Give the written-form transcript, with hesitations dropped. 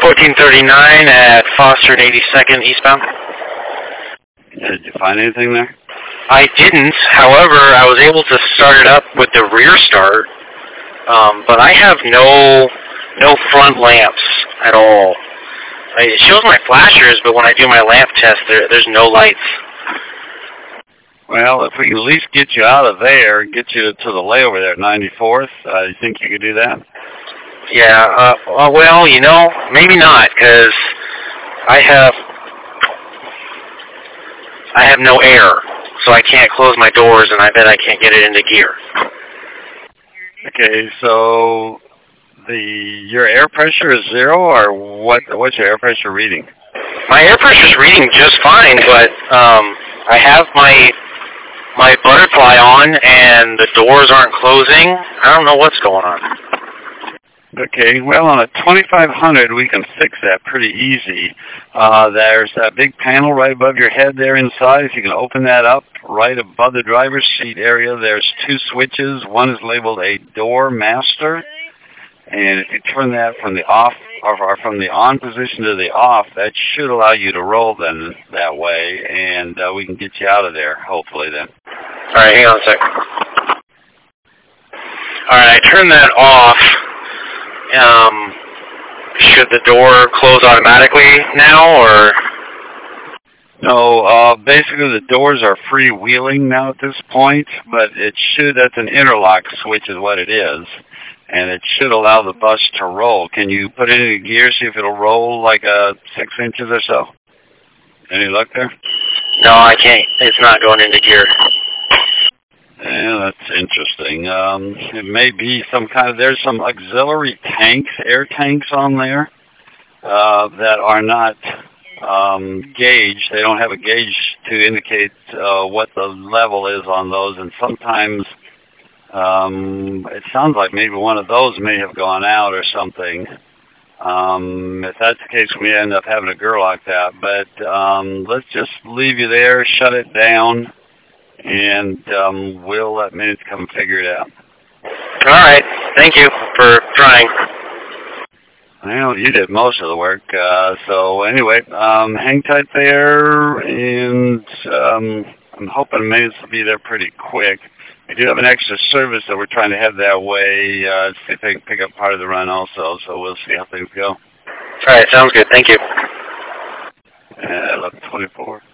1439 at Foster and 82nd eastbound. Did you find anything there? I didn't. However, I was able to start it up with the rear start, but I have no front lamps at all. It shows my flashers, but when I do my lamp test, there's no lights. Well, if we can at least get you out of there and get you to the layover there at 94th, you think you could do that? Yeah, well, maybe not, because I have no air, so I can't close my doors, and I bet I can't get it into gear. Okay, so your air pressure is 0, or what's your air pressure reading? My air pressure's reading just fine, but I have my butterfly on, and the doors aren't closing. I don't know what's going on. Okay, well, on a 2500, we can fix that pretty easy. There's that big panel right above your head there inside. If you can open that up, right above the driver's seat area, there's 2 switches. One is labeled a door master, and if you turn that from the off or from the on position to the off, that should allow you to roll then that way, and we can get you out of there, hopefully then. All right, hang on a sec. All right, I turned that off. Should the door close automatically now, or? No, basically the doors are freewheeling now at this point, but that's an interlock switch is what it is, and it should allow the bus to roll. Can you put it into gear, see if it'll roll like 6 inches or so? Any luck there? No, I can't. It's not going into gear. Yeah, that's interesting. It may be there's some auxiliary tanks, air tanks on there that are not gauged. They don't have a gauge to indicate what the level is on those, and sometimes it sounds like maybe one of those may have gone out or something. If that's the case, we end up having a girl like that. But let's just leave you there, shut it down, and we'll let minutes come figure it out. All right. Thank you for trying. Well, you did most of the work. So anyway, hang tight there, and I'm hoping minutes will be there pretty quick. We do have an extra service that we're trying to have that way, see if they can pick up part of the run also, so we'll see how things go. All right, sounds good. Thank you. 11:24.